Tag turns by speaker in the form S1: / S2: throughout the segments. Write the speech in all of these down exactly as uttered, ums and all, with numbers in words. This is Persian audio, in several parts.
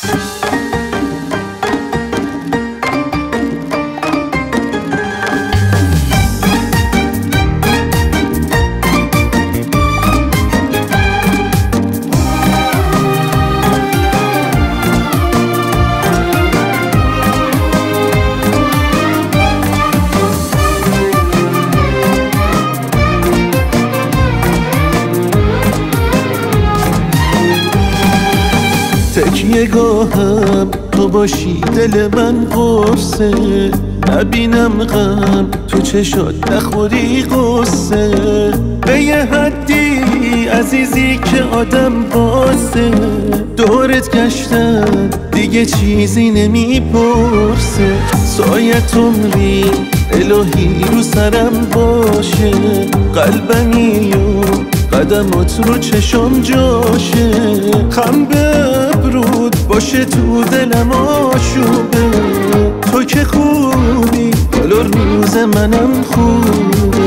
S1: تکیه گاهم تو باشی دل من قرصه، نبینم غم تو چشات نخوری قصه. به یه حدی عزیزی که آدم بازه، دورت گشتم دیگه چیزی نمیپرسه. سایت عمری الهی رو سرم باشه، قلبمی و قدمات رو چشم جاشه. خم به ابرود باشه تو دلم آشوبه، تو که خوبی حال روز منم خوبه.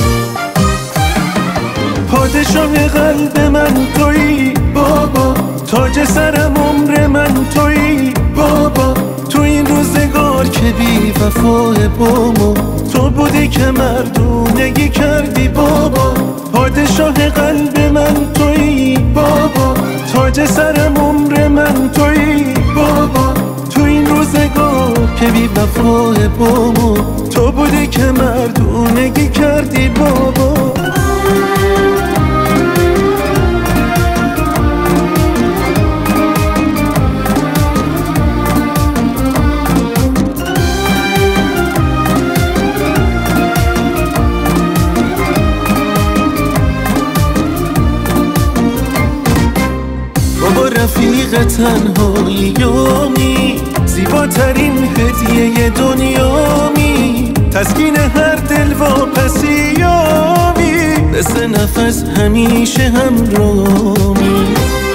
S1: پادشاه قلب من تویی بابا، تاج سرم عمر من تویی بابا. تو این روزگار که بی وفای با ما، تو بودی که مردونگی کردی بابا. پادشاه قلب من تویی بابا، تاج سرم عمر من تویی بابا. تو این روزگار که بی وفای با ما، تو بودی که مردونگی کردی بابا. رفیق تنهاییامی، زیباترین هدیه دنیامی. تسکین هر دل واپسیامی، مثل نفس همیشه همرامی.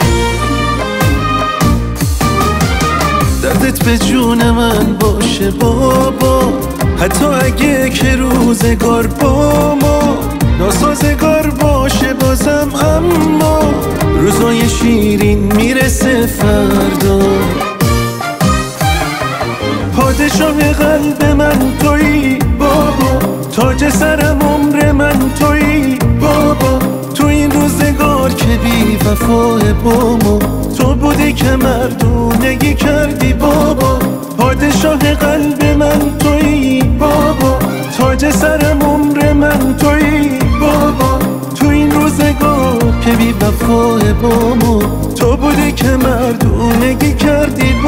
S1: دردت به جون من باشه بابا، حتی اگه که روزگار با ما ناسازگار باشه بازم. اما روزای شیرین میرسه فردا. پادشاه قلب من تویی بابا، تاج سرم عمر من تویی بابا. تو این روزگار که بی وفای با ما، تو بودی که مردونگی کردی بابا. پادشاه قلب من تویی بابا، تاج سرم عمر من تویی بابا. تو این روزگار که بی وفای با ما، تو بودی که مردونگی کردی